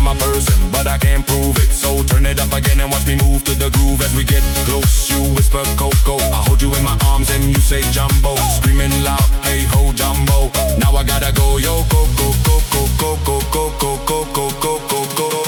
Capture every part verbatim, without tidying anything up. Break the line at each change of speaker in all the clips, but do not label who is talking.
I'm a person, but I can't prove it. So turn it up again and watch me move to the groove. As we get close, you whisper Coco, I hold you in my arms and you say Jumbo, screaming loud, hey ho Jumbo. Now I gotta go, yo Coco, Coco, Coco, Coco, Coco, Coco, Coco.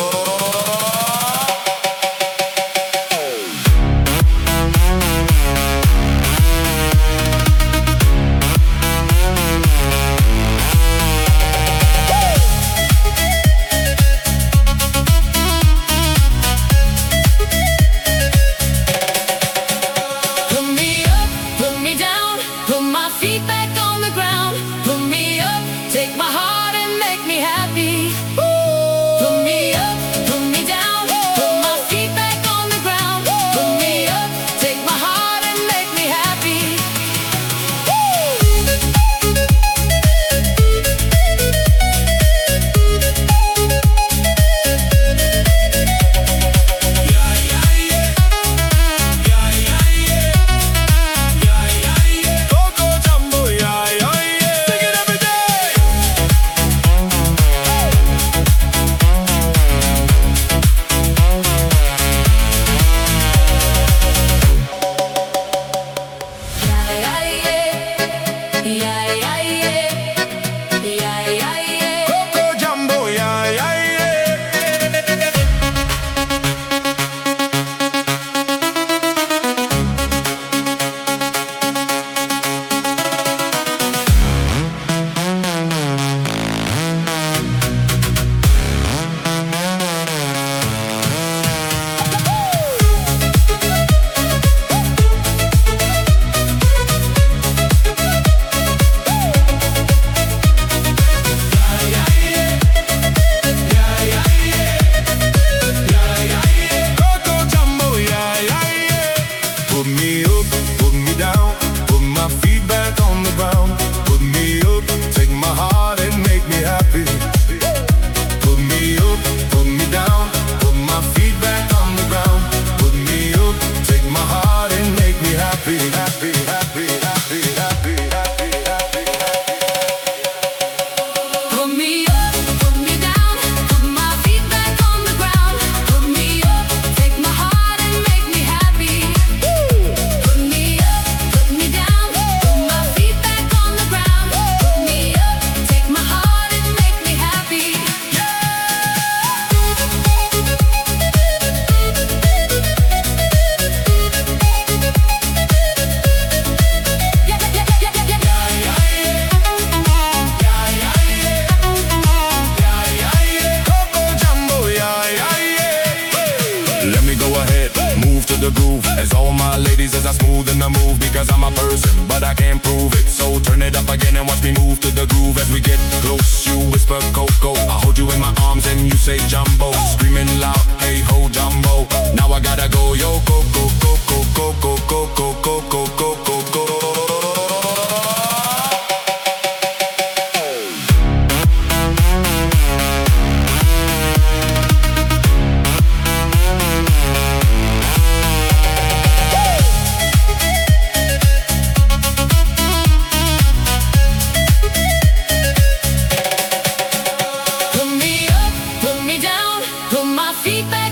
The groove, as all my ladies as I smooth in the move, because I'm a person, but I can't prove it. So turn it up again and watch me move to the groove. As we get close, you whisper Coco, I hold you in my arms and you say Jumbo, screaming loud, hey ho Jumbo. Now I gotta go, yo Coco, Coco, Coco, Coco, Coco, Coco, Coco.
Feet back.